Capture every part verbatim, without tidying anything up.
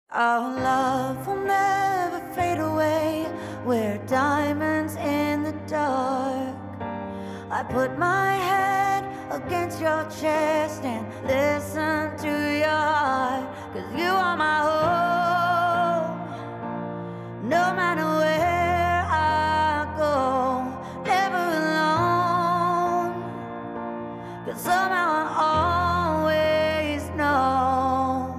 Our love will never fade away. We're diamonds in the dark. I put my head against your chest and listen to your heart, 'cause you are my home. No matter where I go, never alone, 'cause somehow I always know.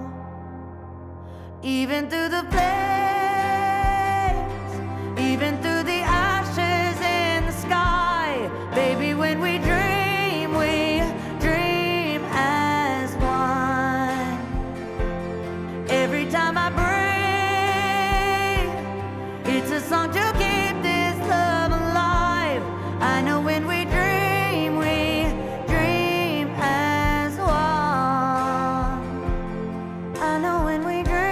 Even through the flames, even through the ashes in the sky, baby, when we dream, we dream as one. Every time I breathe, it's a song to keep this love alive. I know when we dream, we dream as one. I know when we dream,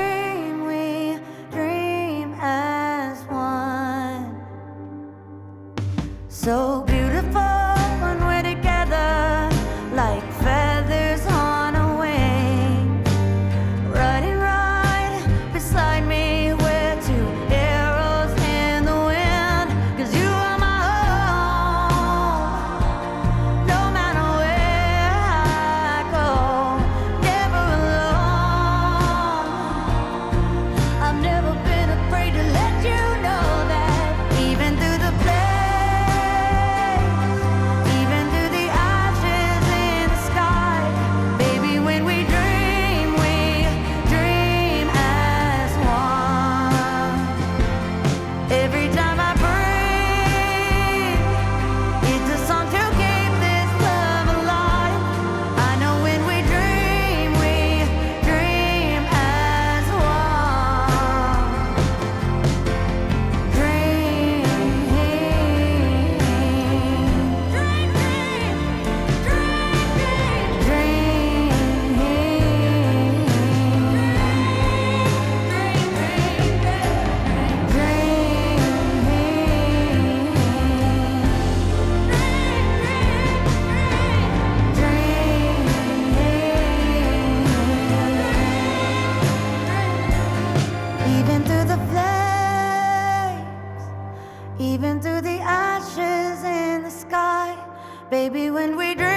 so beautiful when we're together, like feathers on a wing. Riding right beside me, we're two arrows in the wind, 'cause you are my home. No matter where I go, never alone. I've never been afraid to let you know that. Even through the flames, every time I breathe, it's a song to keep this love alive. I know when we dream, we dream as one. Dream, dream, dream, dream, even through the flames, even through the ashes in the sky, baby, when we dream.